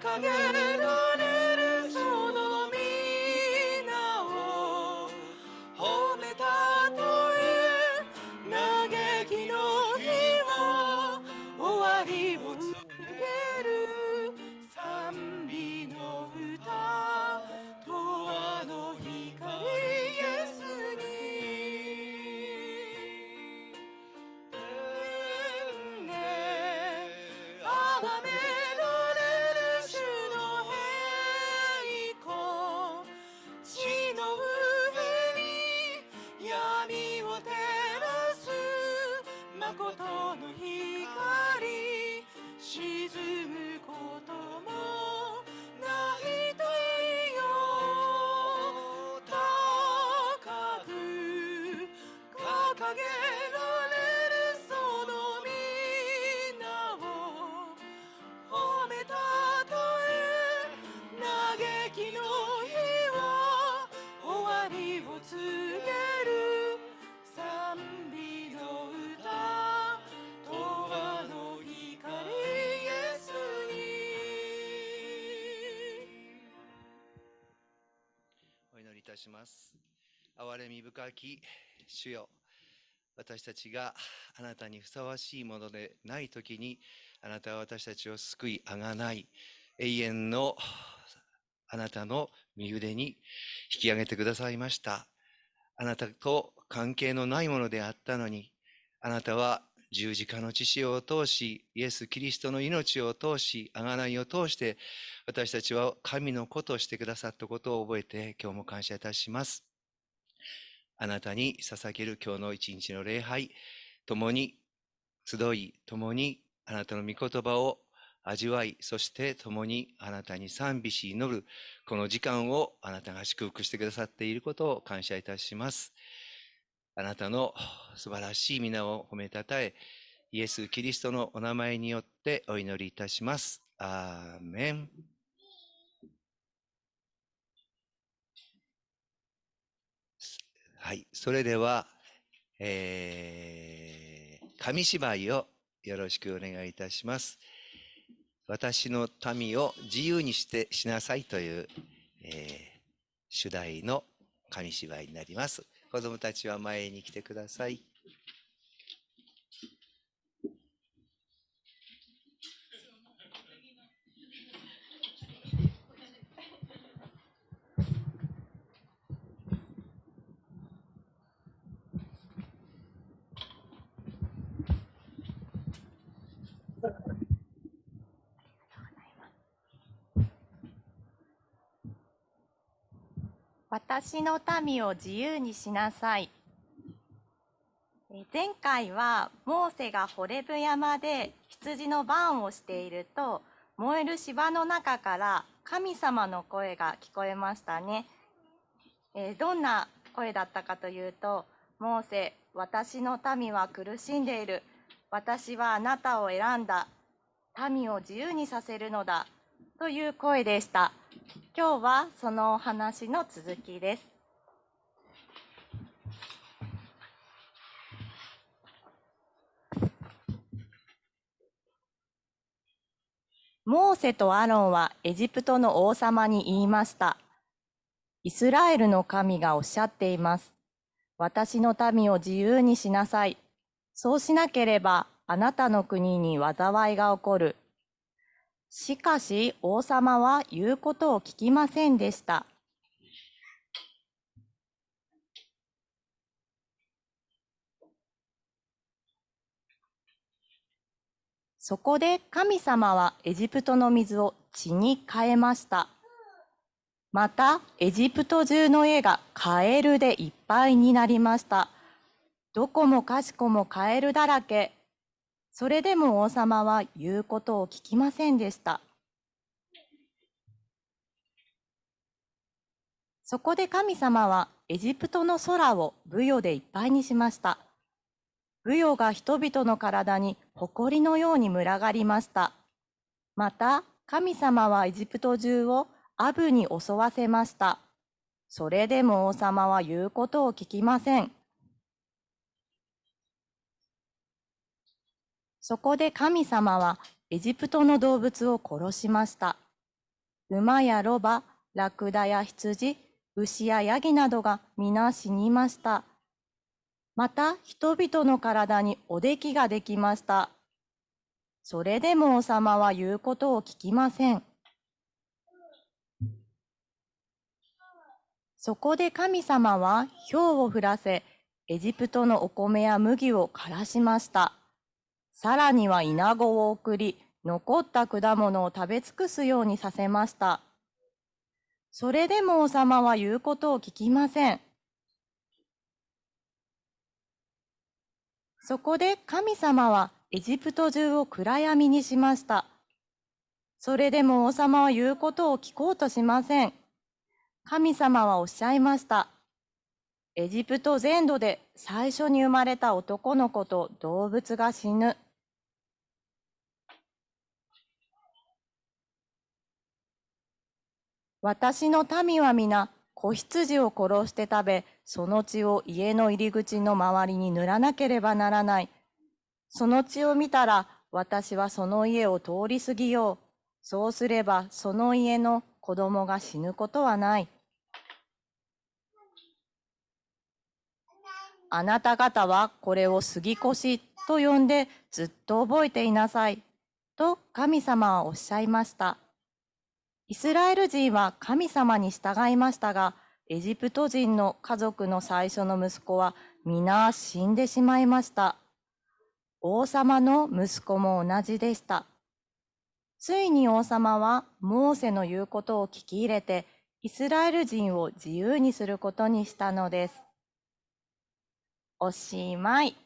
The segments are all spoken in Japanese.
掲げられるその皆を褒めたとえ嘆きの日は終わりを告げる賛美の歌永遠の光イエスに天で崇められる主の栄光地の上に闇を照らす誠の光沈むこともない太陽高く掲げられるその皆を褒めたたえ嘆きの日は終わりを告げる賛美の歌永遠の光イエスに。 お祈りいたします。憐れみ深き主よ、私たちがあなたにふさわしいものでないときに、あなたは私たちを救いあがない、永遠のあなたの御腕に引き上げてくださいました。あなたと関係のないものであったのに、あなたは十字架の血潮を通し、イエス・キリストの命を通し、贖いを通して、私たちは神の子としてくださったことを覚えて、今日も感謝いたします。あなたに捧げる今日の一日の礼拝、共に集い、共にあなたの御言葉を味わい、そして共にあなたに賛美し祈る、この時間をあなたが祝福してくださっていることを感謝いたします。あなたの素晴らしい皆を褒めたたえ、イエス・キリストのお名前によってお祈りいたします。アーメン。はい、それでは、紙芝居をよろしくお願いいたします。私の民を自由にしなさいという、主題の紙芝居になります。子どもたちは前に来てください。 私の民を自由にしなさい。前回はモーセがホレブ山で羊の番をしていると、燃える芝の中から神様の声が聞こえましたね。どんな声だったかというと、モーセ、私の民は苦しんでいる。私はあなたを選んだ。民を自由にさせるのだ。という声でした。今日はそのお話の続きです。モーセとアロンはエジプトの王様に言いました。イスラエルの神がおっしゃっています。私の民を自由にしなさい。そうしなければあなたの国に災いが起こる。しかし王様は言うことを聞きませんでした。そこで神様はエジプトの水を血に変えました。またエジプト中の家がカエルでいっぱいになりました。どこもかしこもカエルだらけ。それでも王様は言うことを聞きませんでした。そこで神様はエジプトの空をブヨでいっぱいにしました。ブヨが人々の体に埃のように群がりました。また神様はエジプト中をアブに襲わせました。それでも王様は言うことを聞きません。そこで神様はエジプトの動物を殺しました。 馬やロバ、ラクダや羊、牛やヤギなどが皆死にました。また人々の体におできができました。それでも王様は言うことを聞きません。そこで神様は雹を降らせ、エジプトのお米や麦を枯らしました。さらにはイナゴを送り、残った果物を食べ尽くすようにさせました。それでも王様は言うことを聞きません。そこで神様はエジプト中を暗闇にしました。それでも王様は言うことを聞こうとしません。神様はおっしゃいました。エジプト全土で最初に生まれた男の子と動物が死ぬ。私の民は皆子羊を殺して食べ、その血を家の入り口の周りに塗らなければならない。その血を見たら私はその家を通り過ぎよう。そうすればその家の子供が死ぬことはない。あなた方はこれを杉越と呼んでずっと覚えていなさい。と神様はおっしゃいました。イスラエル人は神様に従いましたが、エジプト人の家族の最初の息子は皆死んでしまいました。王様の息子も同じでした。ついに王様はモーセの言うことを聞き入れて、イスラエル人を自由にすることにしたのです。おしまい。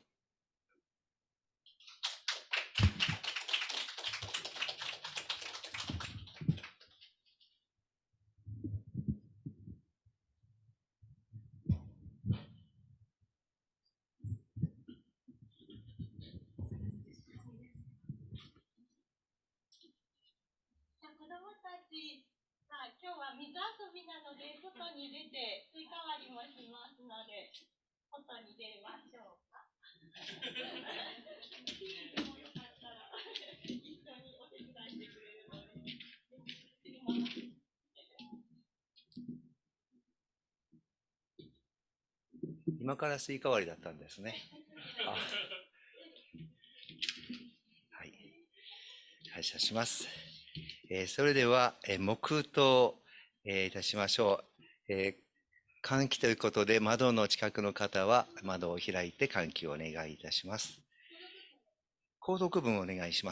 子どもたち、今日は水遊びなので外に出てスイカ割りもしますので、外に出ましょうか。もよかったら一緒にお手伝いしてくれるので。 今からスイカ割りだったんですね。はい。感謝します。それでは、黙祷、いたしましょう。換気ということで、窓の近くの方は窓を開いて換気をお願いいたします。購読文をお願いします。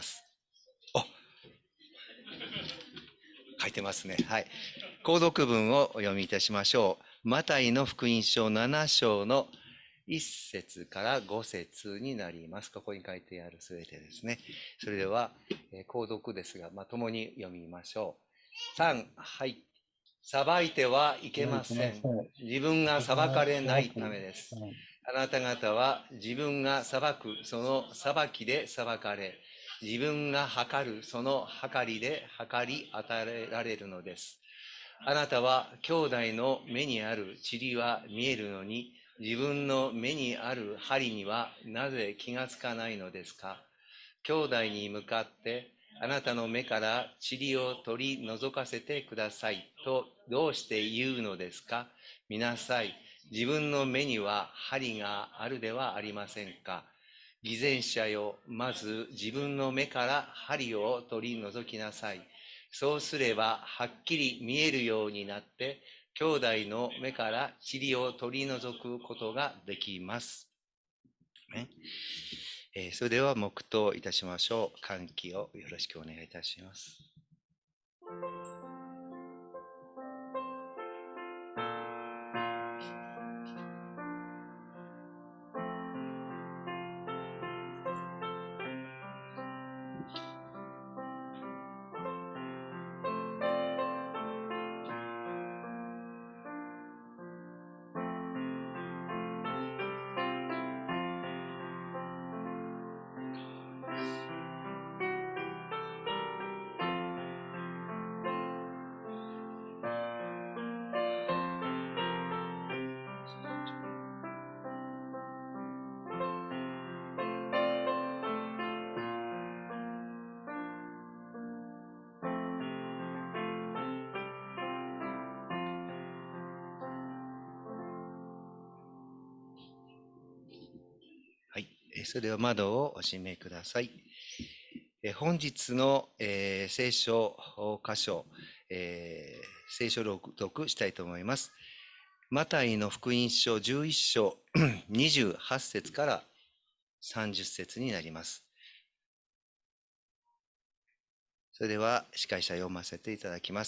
書いてますね。はい。購読文をお読みいたしましょう。マタイの福音書7章の1節から5節になります。ここに書いてあるすべてですね。それでは、購読ですが、共に読みましょう。3、はい。裁いてはいけません。自分が裁かれないためです。あなた方は自分が裁くその裁きで裁かれ、自分が測るその測りで測り与えられるのです。あなたは兄弟の目にある塵は見えるのに、自分の目にある針にはなぜ気がつかないのですか。兄弟に向かって、あなたの目から塵を取り除かせてくださいとどうして言うのですか。見なさい。自分の目には針があるではありませんか。偽善者よ、まず自分の目から針を取り除きなさい。そうすればはっきり見えるようになって、兄弟の目から塵を取り除くことができます。ね。それでは黙祷いたしましょう。換気をよろしくお願いいたします。 それでは窓をお閉めください。本日の、聖書箇所、聖書朗読したいと思います。マタイの福音書11章28節から30節になります。それでは司会者読ませていただきます。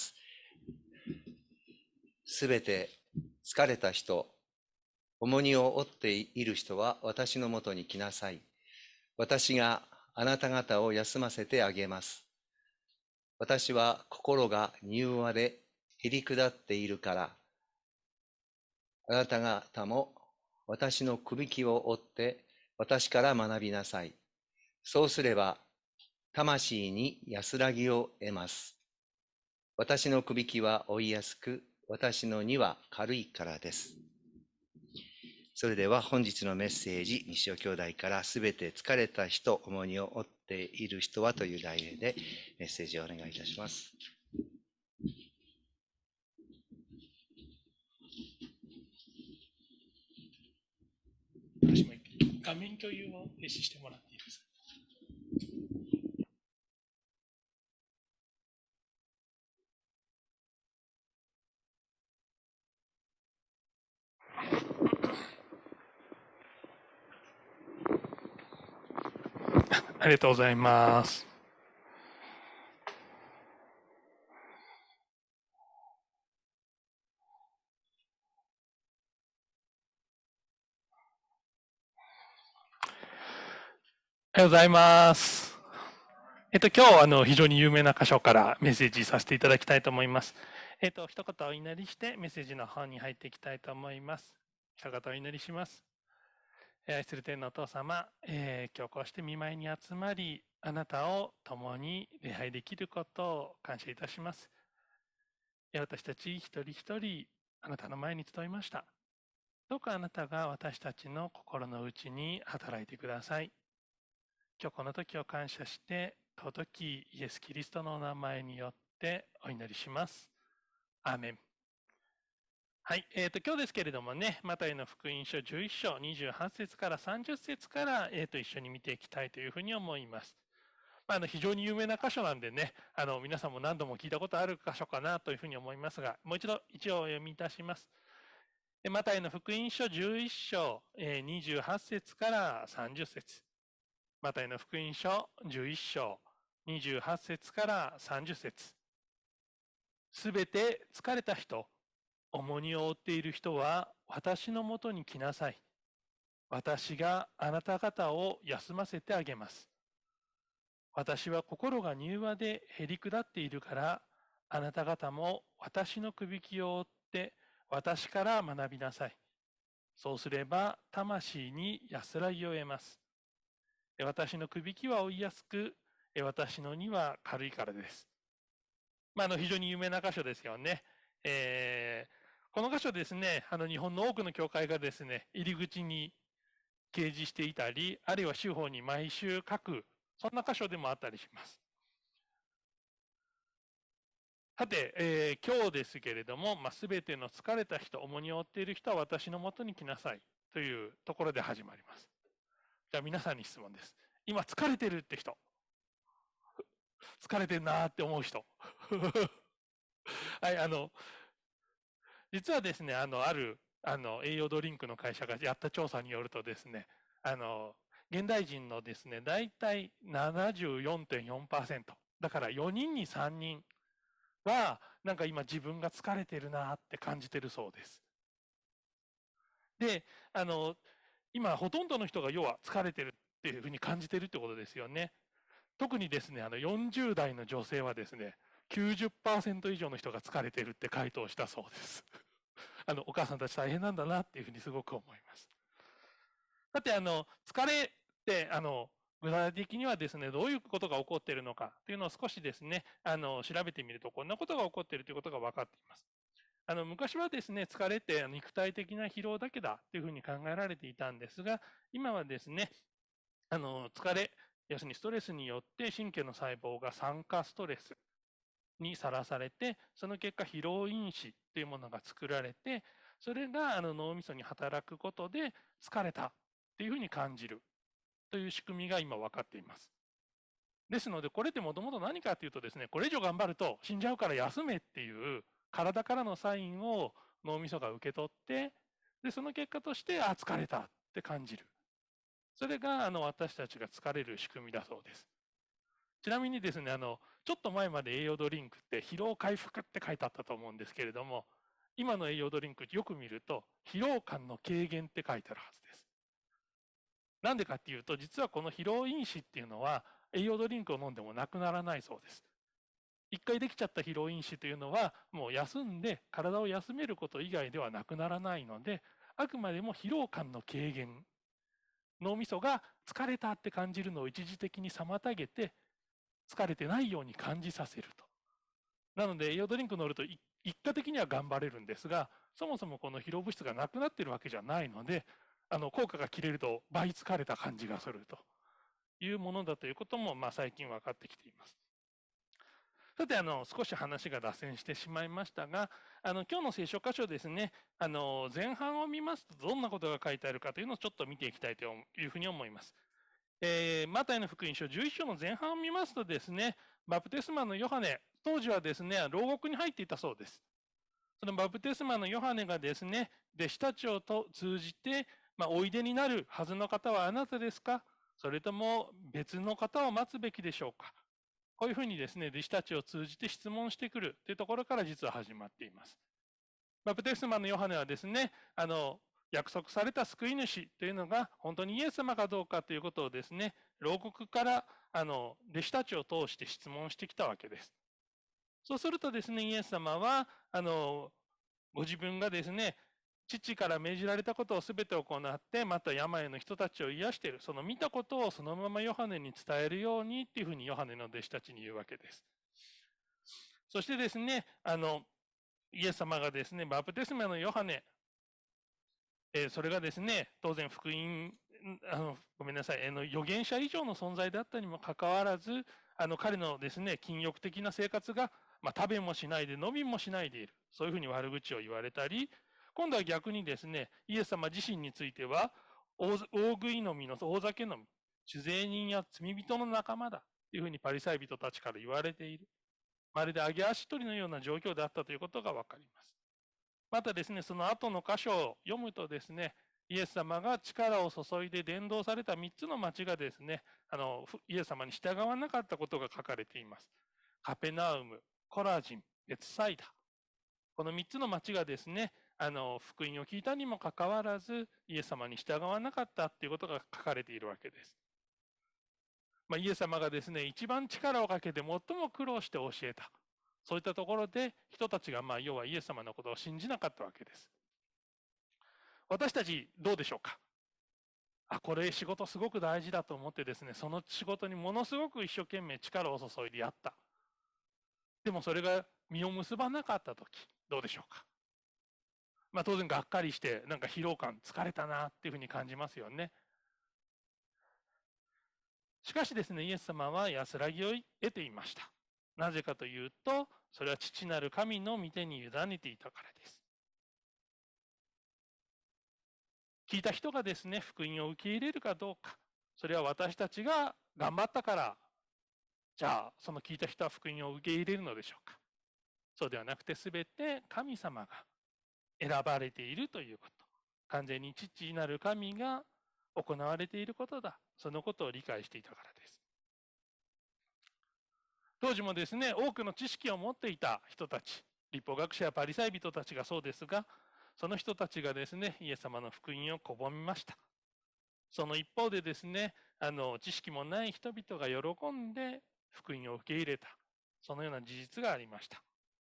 すべて疲れた人、重荷を負っている人は私のもとに来なさい。私があなた方を休ませてあげます。私は心が柔和でへり下っているから、あなた方も私のくびきを追って私から学びなさい。そうすれば魂に安らぎを得ます。私のくびきは追いやすく、私の荷は軽いからです。それでは本日のメッセージ、西尾兄弟からすべて疲れた人、重荷を負っている人はという題名でメッセージをお願いいたします。 画面共有を停止してもらっていいですか。ありがとうございます。おはようございます。今日非常に有名な箇所からメッセージさせていただきたいと思います。一言お祈りしてメッセージの方に入っていきたいと思います。一言お祈りします。愛する天のお父様、今日こうして御前に集まり、あなたを共に礼拝できることを感謝いたします。私たち一人一人、あなたの前に集いました。どうかあなたが私たちの心の内に働いてください。今日この時を感謝して、尊きイエス・キリストのお名前によってお祈りします。アーメン。はい、今日ですけれどもね、マタイの福音書11章28節から30節から、一緒に見ていきたいというふうに思います。非常に有名な箇所なんでね、皆さんも何度も聞いたことある箇所かなというふうに思いますが、もう一度お読みいたします。マタイの福音書11章28節から30節。マタイの福音書11章28節から30節。すべて疲れた人、重荷を負っている人は私のもとに来なさい。私があなた方を休ませてあげます。私は心が柔和でへり下っているから、あなた方も私のくびきを追って私から学びなさい。そうすれば魂に安らぎを得ます。私のくびきは追いやすく、私の荷は軽いからです。非常に有名な箇所ですよね。この箇所ですね、日本の多くの教会がですね、入り口に掲示していたり、あるいは司法に毎週書く、そんな箇所でもあったりします。さて、今日ですけれども、すべての疲れた人、重荷を負っている人は私のもとに来なさいというところで始まります。じゃあ皆さんに質問です。今疲れてるって人、疲れてるなーって思う人。はい、実はですね、ある栄養ドリンクの会社がやった調査によるとですね、現代人のですね、大体 74.4%、だから4人に3人は、なんか今自分が疲れてるなって感じてるそうです。で、今ほとんどの人が要は疲れてるっていうふうに感じてるってことですよね。特にですね、40代の女性はですね、90% 以上の人が疲れてるって回答したそうです。お母さんたち大変なんだなっていうふうにすごく思います。さて、疲れって、具体的にはですね、どういうことが起こっているのかというのを少しですね、調べてみると、こんなことが起こっているということが分かっています。昔はですね、疲れって肉体的な疲労だけだというふうに考えられていたんですが、今はですね、疲れ、要するにストレスによって神経の細胞が酸化ストレスにさらされて、その結果疲労因子というものが作られて、それが脳みそに働くことで疲れたっていうふうに感じる。 という仕組みが今分かっています。ですので、これってもともと何かというとですね、これ以上頑張ると死んじゃうから休めっていう体からのサインを脳みそが受け取って、でその結果として、あ、疲れたって感じる。それが私たちが疲れる仕組みだそうです。ちなみにですね、ちょっと前まで栄養ドリンクって疲労回復って書いてあったと思うんですけれども、今の栄養ドリンクよく見ると、疲労感の軽減って書いてあるはずです。なんでかっていうと、実はこの疲労因子っていうのは、栄養ドリンクを飲んでもなくならないそうです。一回できちゃった疲労因子というのは、もう休んで体を休めること以外ではなくならないので、あくまでも疲労感の軽減、脳みそが疲れたって感じるのを一時的に妨げて、疲れてないように感じさせると。なので栄養ドリンク乗ると一過的には頑張れるんですが、そもそもこの疲労物質がなくなっているわけじゃないので、効果が切れると倍疲れた感じがするというものだということも、最近分かってきています。さて、少し話が脱線してしまいましたが、今日の聖書箇所ですね、前半を見ますとどんなことが書いてあるかというのをちょっと見ていきたいというふうに思います。マタイの福音書11章の前半を見ますとですね、バプテスマのヨハネ、当時はですね、牢獄に入っていたそうです。そのバプテスマのヨハネがですね、弟子たちを通じて、おいでになるはずの方はあなたですか、それとも別の方を待つべきでしょうか。こういうふうにですね、弟子たちを通じて質問してくるというところから実は始まっています。バプテスマのヨハネはですね、約束された救い主というのが本当にイエス様かどうかということをですね、牢獄から弟子たちを通して質問してきたわけです。そうするとですね、イエス様はご自分がですね、父から命じられたことを全て行って、また病の人たちを癒している、その見たことをそのままヨハネに伝えるようにっていうふうにヨハネの弟子たちに言うわけです。そしてですね、イエス様がですね、バプテスマのヨハネ、それがですね、当然福音、ごめんなさい、預言者以上の存在であったにもかかわらず、彼のですね、禁欲的な生活が、食べもしないで飲みもしないでいる、そういうふうに悪口を言われたり、今度は逆にですね、イエス様自身については、大食い飲みの大酒飲み、酒税人や罪人の仲間だというふうにパリサイ人たちから言われている。まるで揚げ足取りのような状況であったということがわかります。またですね、その後の箇所を読むとですね、イエス様が力を注いで伝道された3つの町がですね、イエス様に従わなかったことが書かれています。カペナウム、コラジン、ベツサイダ。この3つの町がですね、福音を聞いたにもかかわらず、イエス様に従わなかったということが書かれているわけです。イエス様がですね、一番力をかけて最も苦労して教えた。そういったところで人たちが要はイエス様のことを信じなかったわけです。私たちどうでしょうか。これ仕事すごく大事だと思ってですね、その仕事にものすごく一生懸命力を注いでやった。でもそれが実を結ばなかったとき、どうでしょうか。当然がっかりして、なんか疲労感、疲れたなっていうふうに感じますよね。しかしですね、イエス様は安らぎを得ていました。なぜかというと、それは父なる神の御手に委ねていたからです。聞いた人がですね、福音を受け入れるかどうか、それは私たちが頑張ったから、じゃあその聞いた人は福音を受け入れるのでしょうか。そうではなくて、すべて神様が選ばれているということ、完全に父なる神が行われていることだ、そのことを理解していたからです。当時もですね、多くの知識を持っていた人たち、律法学者やパリサイ人たちがそうですが、その人たちがですね、イエス様の福音を拒みました。その一方でですね、知識もない人々が喜んで福音を受け入れた、そのような事実がありました。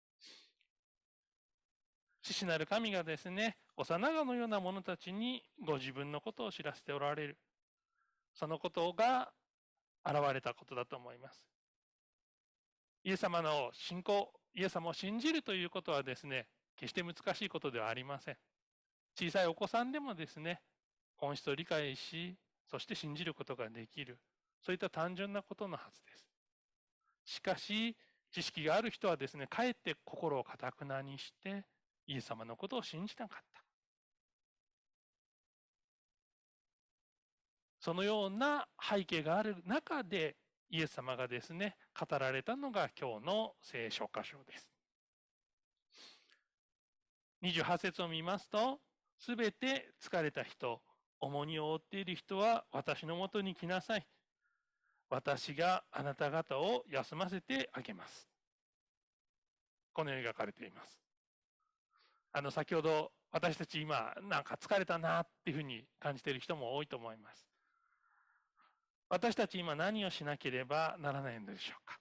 父なる神がですね、幼子のような者たちにご自分のことを知らせておられる、そのことが現れたことだと思います。イエス様の信仰、イエス様を信じるということはですね、決して難しいことではありません。小さいお子さんでもですね、本質を理解し、そして信じることができる、そういった単純なことのはずです。しかし、知識がある人はですね、かえって心をかたくなにして、イエス様のことを信じなかった。 そのような背景がある中でイエス様がですね、語られたのが今日の聖書箇所です。28節を見ますと、すべて疲れた人、重荷を負っている人は私のもとに来なさい。私があなた方を休ませてあげます。このように書かれています。先ほど私たち今なんか疲れたなっていうふうに感じている人も多いと思います。私たち今何をしなければならないのでしょうか。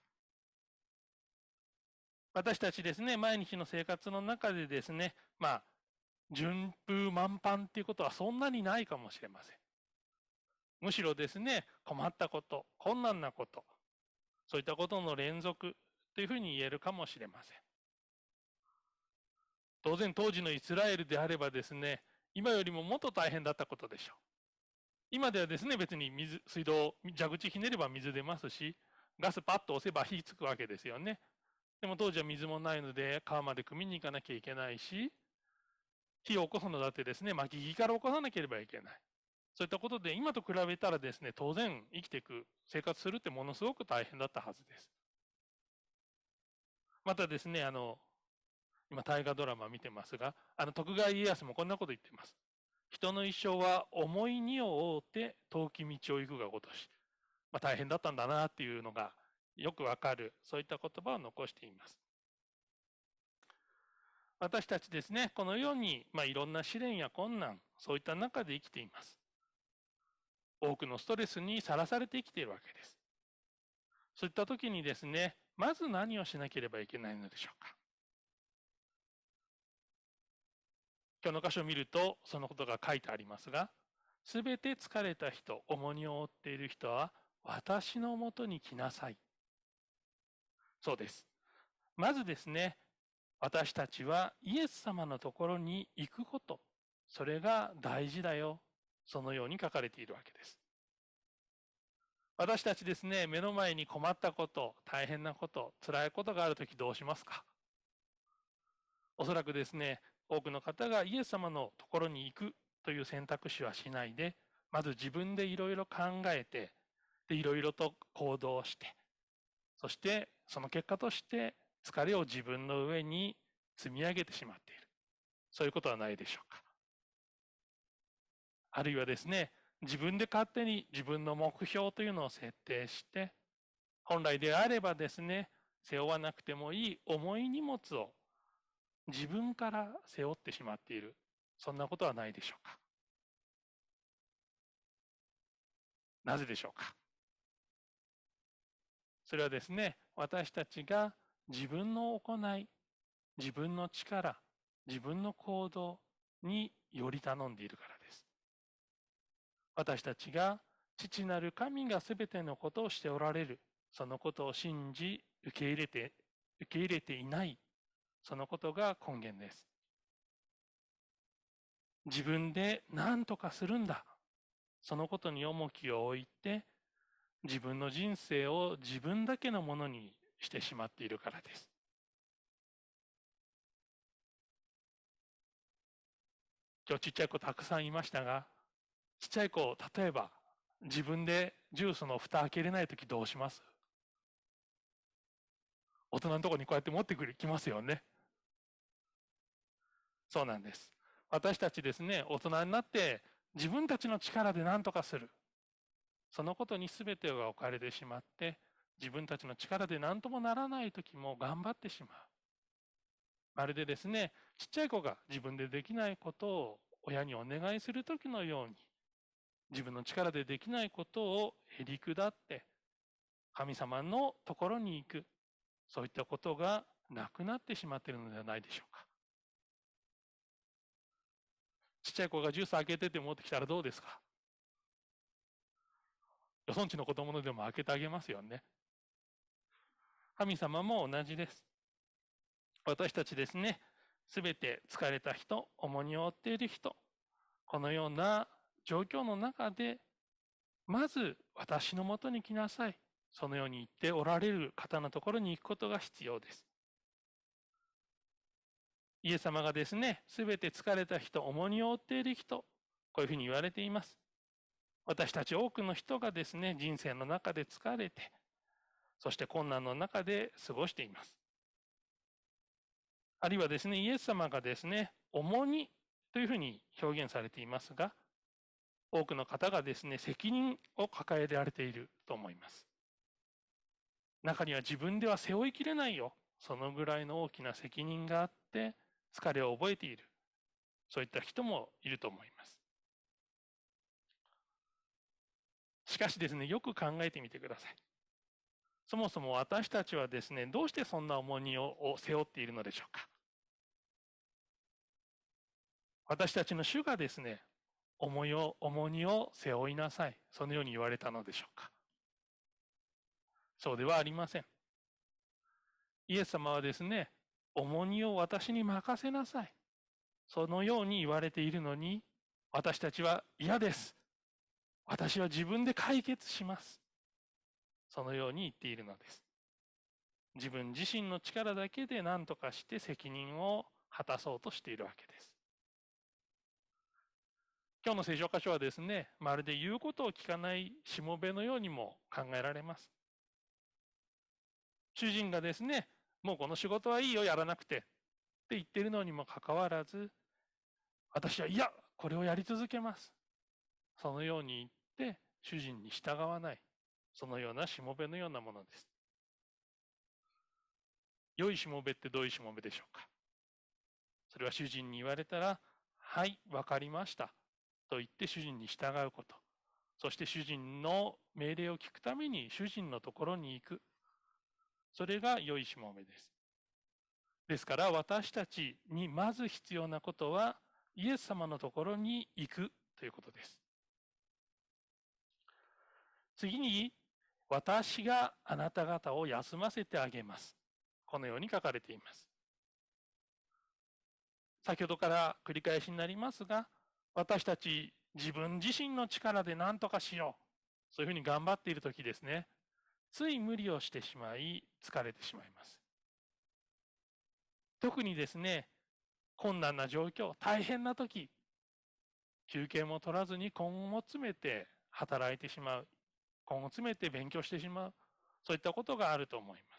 私たちですね、毎日の生活の中でですね、順風満帆っていうことはそんなにないかもしれません。むしろですね、困ったこと、困難なこと、そういったことの連続というふうに言えるかもしれません。当然当時のイスラエルであればですね、今よりももっと大変だったことでしょう。今ではですね、別に水道、蛇口ひねれば水出ますし、ガスパッと押せば火つくわけですよね。でも当時は水もないので、川まで汲みに行かなきゃいけないし、火を起こすのだってですね、薪木から起こさなければいけない。そういったことで、今と比べたらですね、当然生きていく、生活するってものすごく大変だったはずです。またですね、今大河ドラマ見てますが、徳川家康もこんなこと言っています。人の一生は重い荷を負って遠き道を行くがごとし、大変だったんだなっていうのがよくわかる、そういった言葉を残しています。私たちですね、このように、いろんな試練や困難、そういった中で生きています。多くのストレスにさらされて生きているわけです。そういった時にですね、まず何をしなければいけないのでしょうか。今日の箇所を見るとそのことが書いてありますが、すべて疲れた人、重荷を負っている人は私のもとに来なさい。そうです。まずですね、私たちはイエス様のところに行くこと、それが大事だよ。そのように書かれているわけです。私たちですね、目の前に困ったこと、大変なこと、辛いことがあるときどうしますか？おそらくですね、多くの方がイエス様のところに行くという選択肢はしないで、まず自分でいろいろ考えて、いろいろと行動して、そしてその結果として疲れを自分の上に積み上げてしまっている。そういうことはないでしょうか。あるいはですね、自分で勝手に自分の目標というのを設定して、本来であればですね、背負わなくてもいい重い荷物を自分から背負ってしまっている。そんなことはないでしょうか。なぜでしょうか。それはですね、私たちが自分の行い、自分の力、自分の行動により頼んでいるからです。私たちが父なる神がすべてのことをしておられる、そのことを信じ受け入れていない、そのことが根源です。自分で何とかするんだ、そのことに重きを置いて、自分の人生を自分だけのものにしてしまっているからです。今日ちっちゃい子たくさんいましたが、ちっちゃい子、例えば自分でジュースの蓋開けれないときどうします？大人のところにこうやって持ってきますよね。そうなんです。私たちですね、大人になって自分たちの力で何とかする。そのことに全てが置かれてしまって、自分たちの力で何ともならない時も頑張ってしまう。まるでですね、ちっちゃい子が自分でできないことを親にお願いする時のように、自分の力でできないことをへりくだって神様のところに行く、そういったことがなくなってしまっているのではないでしょうか。ちっちゃい子がジュース開けてって持ってきたらどうですか？よそんちの子供のでも開けてあげますよね。神様も同じです。私たちですね、すべて疲れた人、重荷を負っている人、このような状況の中で、まず私のもとに来なさい。そのように言っておられる方のところに行くことが必要です。イエス様がですね、すべて疲れた人、重荷を負っている人、こういうふうに言われています。 私たち多くの人がですね、人生の中で疲れて、そして困難の中で過ごしています。あるいはですね、イエス様がですね、重荷というふうに表現されていますが、多くの方がですね、責任を抱えられていると思います。中には自分では背負いきれないよ。そのぐらいの大きな責任があって、疲れを覚えている。そういった人もいると思います。しかしですね、よく考えてみてください。そもそも私たちはですね、どうしてそんな重荷を背負っているのでしょうか。私たちの主がですね、重荷を背負いなさい。そのように言われたのでしょうか。そうではありません。イエス様はですね、重荷を私に任せなさい。そのように言われているのに、私たちは嫌です。私は自分で解決します。そのように言っているのです。自分自身の力だけで何とかして責任を果たそうとしているわけです。今日の聖書箇所はですね、まるで言うことを聞かないしもべのようにも考えられます。主人がですね、もうこの仕事はいいよ、やらなくてって言っているのにもかかわらず、私はいや、これをやり続けます。そのように言って主人に従わない、そのようなしもべのようなものです。良いしもべってどういうしもべでしょうか。それは主人に言われたら、はい、わかりましたと言って主人に従うこと。そして主人の命令を聞くために主人のところに行く。それが良いしもべです。ですから私たちにまず必要なことはイエス様のところに行くということです。次に、私があなた方を休ませてあげます。このように書かれています。先ほどから繰り返しになりますが、私たち自分自身の力で何とかしよう。そういうふうに頑張っているときですね、つい無理をしてしまい、疲れてしまいます。特にですね、困難な状況、大変なとき、休憩も取らずに根を詰めて働いてしまう。根を詰めて勉強してしまう。そういったことがあると思います。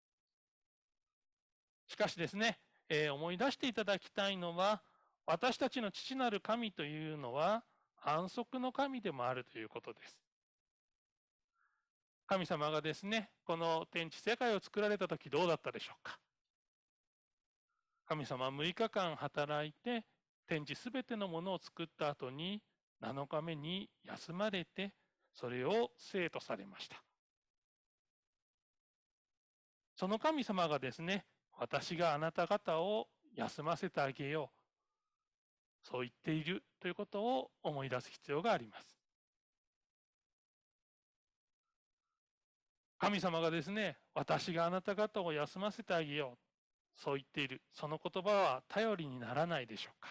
しかしですね、思い出していただきたいのは、私たちの父なる神というのは安息の神でもあるということです。神様がですね、この天地世界を作られた時どうだったでしょうか。神様は6日間働いて天地すべてのものを作った後に7日目に休まれて、それを聖とされました。その神様がですね、私があなた方を休ませてあげよう、そう言っているということを思い出す必要があります。神様がですね、私があなた方を休ませてあげよう、そう言っている、その言葉は頼りにならないでしょうか。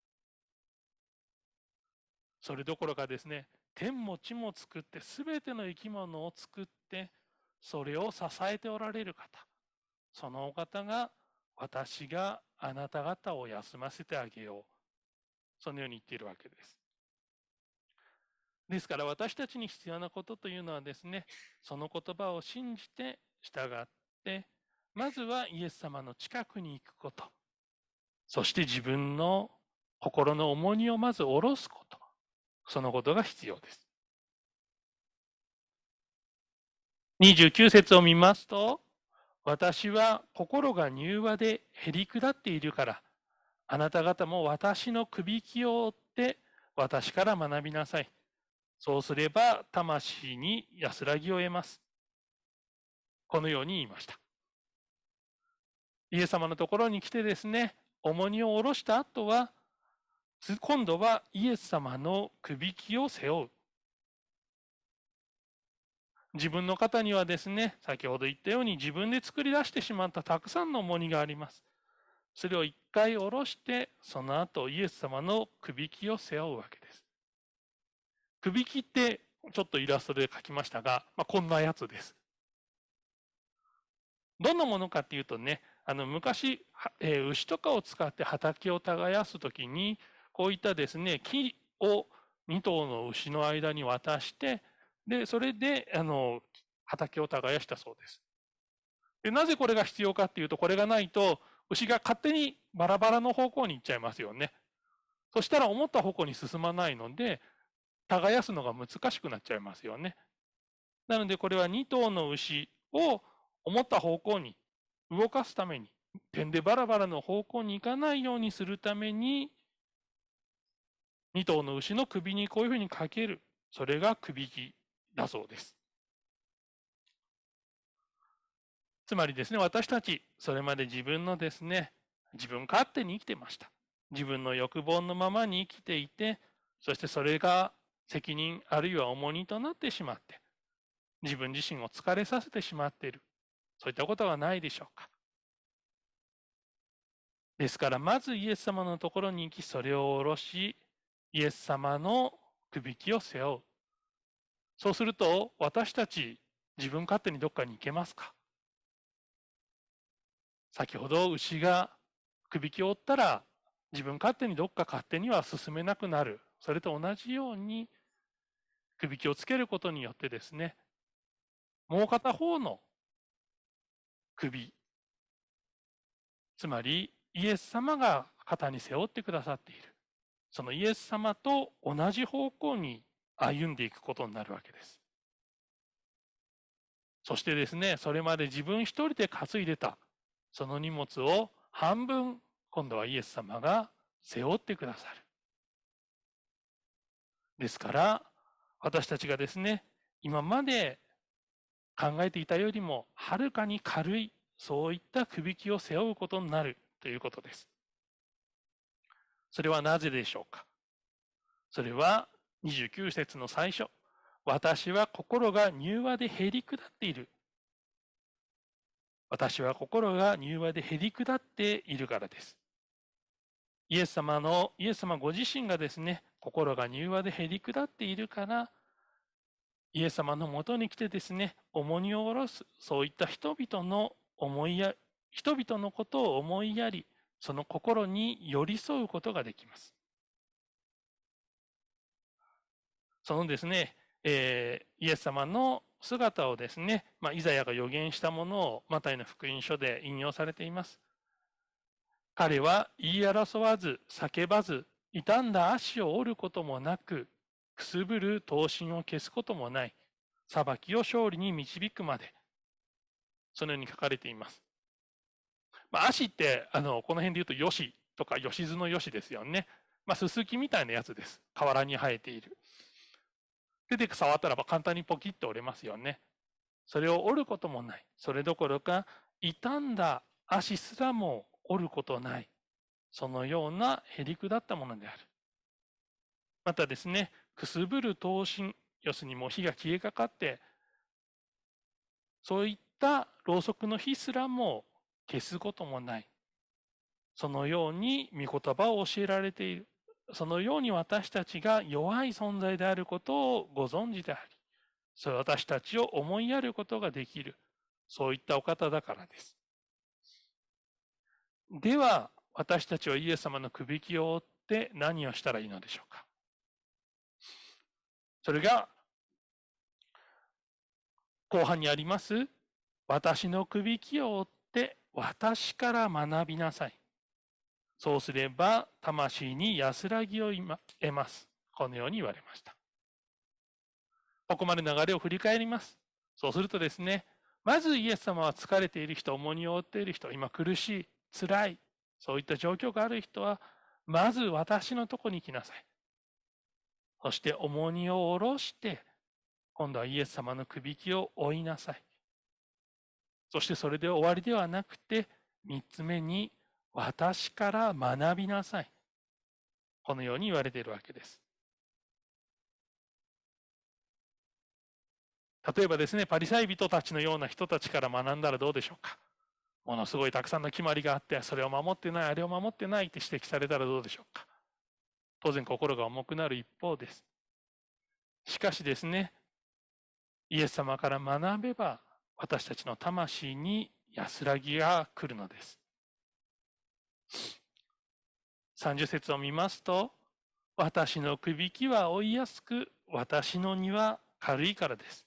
それどころかですね、天も地も作って、すべての生き物を作って、それを支えておられる方、そのお方が、私があなた方を休ませてあげよう、そのように言っているわけです。ですから私たちに必要なことというのはですね、その言葉を信じて従って、まずはイエス様の近くに行くこと、そして自分の心の重荷をまず下ろすこと、そのことが必要です。29節を見ますと、私は心が柔和でへりくだっているから、あなた方も私のくびきを追って私から学びなさい。そうすれば魂に安らぎを得ます。このように言いました。イエス様のところに来てですね、重荷を下ろした後は、今度はイエス様のくびきを背負う。自分の肩にはですね、先ほど言ったように自分で作り出してしまったたくさんの重荷があります。それを一回下ろして、その後イエス様のくびきを背負うわけです。くびきってちょっとイラストで描きましたが、こんなやつです。どんなものかっていうとね、昔、牛とかを使って畑を耕すときに、こういったですね、木を 2頭の牛の間に渡して、で、それで、畑を耕したそうです。で、なぜこれが必要かっていうと、これがないと、牛が勝手にバラバラの方向に行っちゃいますよね。そしたら思った方向に進まないので、耕すのが難しくなっちゃいますよね。なので、これは2頭の牛を思った方向に動かすために、点でバラバラの方向に行かないようにするために、2頭の牛の首にこういうふうにかける。それが首木だそうです。つまりですね、私たち、それまで自分のですね、自分勝手に生きてました。自分の欲望のままに生きていて、そしてそれが責任あるいは重荷となってしまって、自分自身を疲れさせてしまっている。そういったことはないでしょうか。ですから、まずイエス様のところに行き、それを下ろし、イエス様の首輝を背負う。そうすると、私たち、自分勝手にどっかに行けますか？先ほど牛が首輝を折ったら、自分勝手にどっか勝手には進めなくなる。それと同じように、首輝をつけることによってですね、もう片方の首、つまりイエス様が肩に背負ってくださっている。そのイエス様と同じ方向に歩んでいくことになるわけです。そしてですね、それまで自分一人で担いでた、その荷物を半分、今度はイエス様が背負ってくださる。ですから、私たちがですね、今まで考えていたよりもはるかに軽い、そういった首輝を背負うことになるということです。それはなぜでしょうか。それは29節の最初。私は心が柔和でへりくだっている。私は心が柔和でへりくだっているからです。イエス様ご自身がですね、心が柔和でへりくだっているから、イエス様のもとに来てですね、重荷を下ろす、そういった人々のことを思いやり、その心に寄り添うことができます。そのですね、イエス様の姿をですね、イザヤが予言したものをマタイの福音書で引用されています。彼は言い争わず、叫ばず、傷んだ足を折ることもなく、くすぶる刀身を消すこともない、裁きを勝利に導くまで、そのように書かれています。足ってこの辺で言うとよしとかよしずのよしですよね。すすきみたいなやつです。河原に生えている。手で触ったら簡単にポキッと折れますよね。それを折ることもない。それどころか、傷んだ足すらも折ることない。そのようなへりくだったものである。またですね、くすぶる刀身、要するにもう火が消えかかって、そういったろうそくの火すらも消すこともない。そのように御言葉を教えられている。そのように私たちが弱い存在であることをご存知であり、それ私たちを思いやることができる。そういったお方だからです。では、私たちはイエス様の首輝を追って何をしたらいいのでしょうか。それが、後半にあります、私の首輝を追って私から学びなさい。そうすれば魂に安らぎを得ます。このように言われました。ここまで流れを振り返ります。そうするとですね、まずイエス様は疲れている人、重荷を負っている人、今苦しい、辛い、そういった状況がある人は、まず私のとこに来なさい。そして重荷を下ろして、今度はイエス様の首輝を追いなさい。そしてそれで終わりではなくて、3つ目に、私から学びなさい。このように言われているわけです。例えばですね、パリサイ人たちのような人たちから学んだらどうでしょうか。ものすごいたくさんの決まりがあって、それを守ってない、あれを守ってないって指摘されたらどうでしょうか。当然心が重くなる一方です。しかしですね、イエス様から学べば、私たちの魂に安らぎが来るのです。30節を見ますと、 私のくびきは負いやすく、私の荷は軽いからです。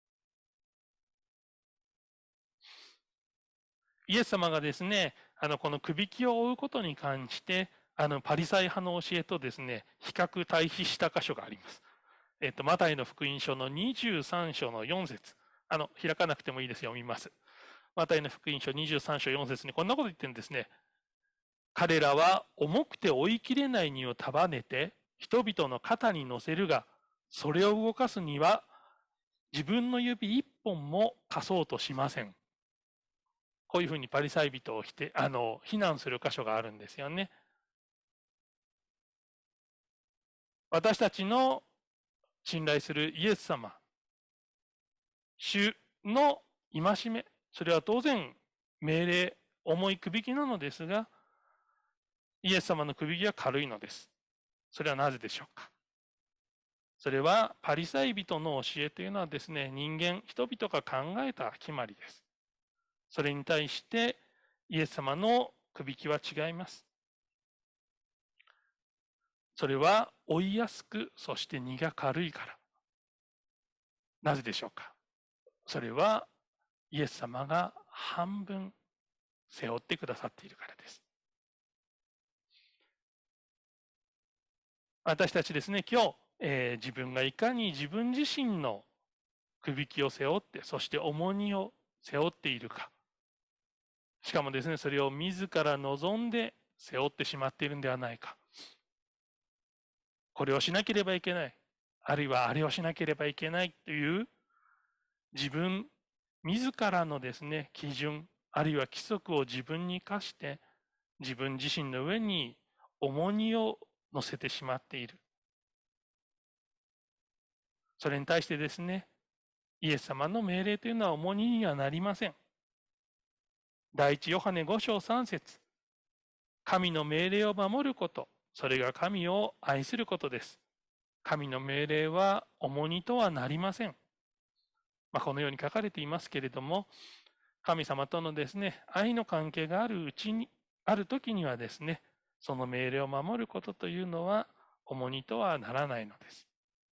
イエス様がですね、このくびきを負うことに関して、パリサイ派の教えとですね、比較対比した箇所があります。マタイの福音書の23章の4節。開かなくてもいいですよ、読みます。マタイの福音書23章4節にこんなこと言ってるんですね。彼らは重くて追いきれない荷を束ねて、人々の肩に乗せるが、それを動かすには、自分の指一本も貸そうとしません。こういうふうにパリサイ人を非難する箇所があるんですよね。私たちの信頼するイエス様、主の戒め、それは当然命令、重いくびきなのですが、イエス様のくびきは軽いのです。それはなぜでしょうか。それはパリサイ人の教えというのはですね、人々が考えた決まりです。それに対してイエス様のくびきは違います。それは追いやすく、そして荷が軽いから。なぜでしょうか。それはイエス様が半分背負ってくださっているからです。私たちですね、今日、自分がいかに自分自身のくびきを背負って、そして重荷を背負っているか。しかもですね、それを自ら望んで背負ってしまっているんではないか。これをしなければいけない。あるいはあれをしなければいけないという自らのですね、基準、あるいは規則を自分に課して、自分自身の上に重荷を乗せてしまっている。それに対してですね、イエス様の命令というのは重荷にはなりません。第一ヨハネ5章3節。神の命令を守ること、それが神を愛することです。神の命令は重荷とはなりません。このように書かれていますけれども、神様とのですね、愛の関係がある時にはですね、その命令を守ることというのは重荷とはならないのです。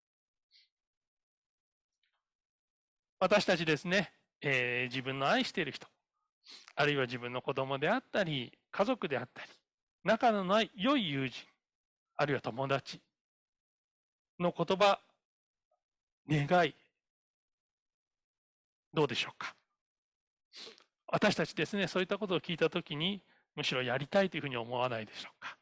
私たちですね、自分の愛している人、あるいは自分の子供であったり、家族であったり、仲のない良い友人、あるいは友達の言葉、願い、どうでしょうか。私たちですね、そういったことを聞いたときに、むしろやりたいというふうに思わないでしょうか。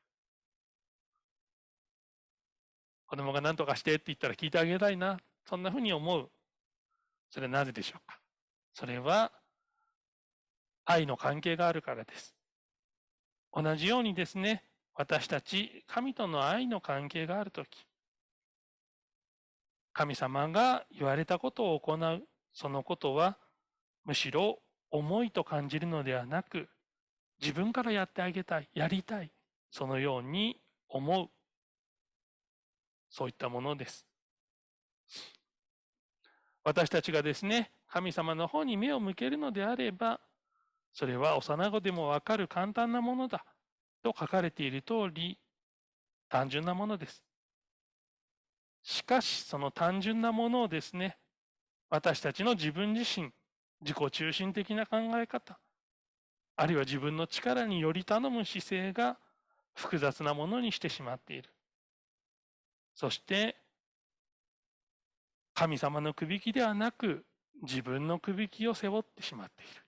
子供が何とかしてって言ったら聞いてあげたいな、そんなふうに思う。それはなぜでしょうか。それは愛の関係があるからです。同じようにですね、私たち神との愛の関係があるとき、神様が言われたことを行う、そのことはむしろ重いと感じるのではなく、自分からやってあげたい、やりたい、そのように思う、そういったものです。私たちがですね、神様の方に目を向けるのであれば、それは幼子でもわかる簡単なものだと書かれている通り、単純なものです。しかし、その単純なものをですね、私たちの自分自身、自己中心的な考え方、あるいは自分の力により頼む姿勢が複雑なものにしてしまっている。そして、神様のくびきではなく、自分のくびきを背負ってしまっている。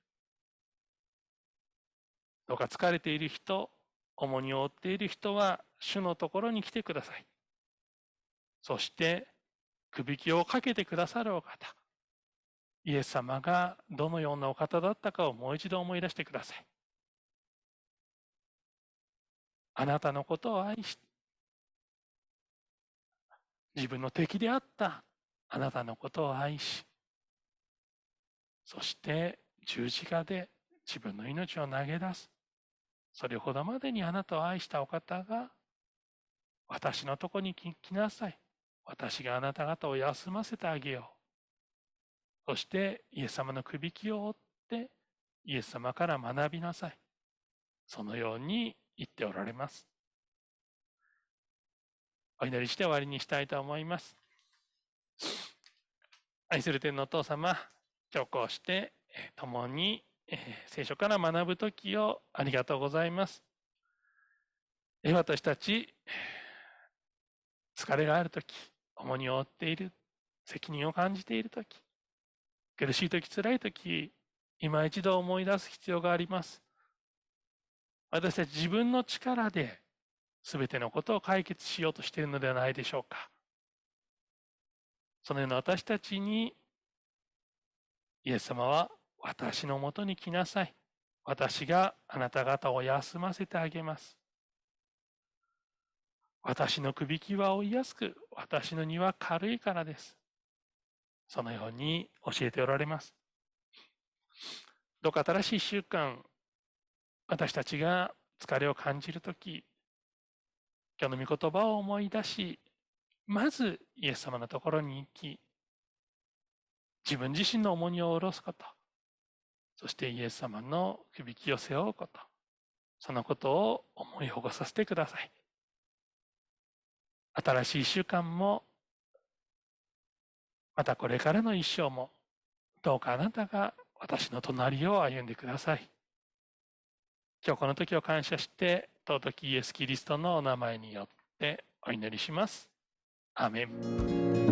どうか疲れている人、重荷を負っている人は、主のところに来てください。そして、くびきをかけてくださるお方、イエス様がどのようなお方だったかをもう一度思い出してください。あなたのことを愛し、自分の敵であったあなたのことを愛し、そして十字架で自分の命を投げ出す。それほどまでにあなたを愛したお方が、私のとこに来なさい。私があなた方を休ませてあげよう。そしてイエス様のくびきを追ってイエス様から学びなさい。そのように言っておられます。 お祈りして終わりにしたいと思います。愛する天のお父様、今日こうして共に聖書から学ぶ時をありがとうございます。私たち疲れがある時、重荷を負っている、責任を感じている時、苦しい時、辛い時、今一度思い出す必要があります。私たち自分の力で全てのことを解決しようとしているのではないでしょうか。そのような私たちに、イエス様は私のもとに来なさい。私があなた方を休ませてあげます。私のくびきは負いやすく、私の荷は軽いからです。そのように教えておられます。どうか新しい習慣、私たちが疲れを感じるとき、今日の御言葉を思い出し、まずイエス様のところに行き、自分自身の重荷を下ろすこと、そしてイエス様のくびきを背負うこと、そのことを思い起こさせてください。新しい習慣も、またこれからの一生も、どうかあなたが私の隣を歩んでください。今日この時を感謝して、尊きイエス・キリストのお名前によってお祈りします。アーメン。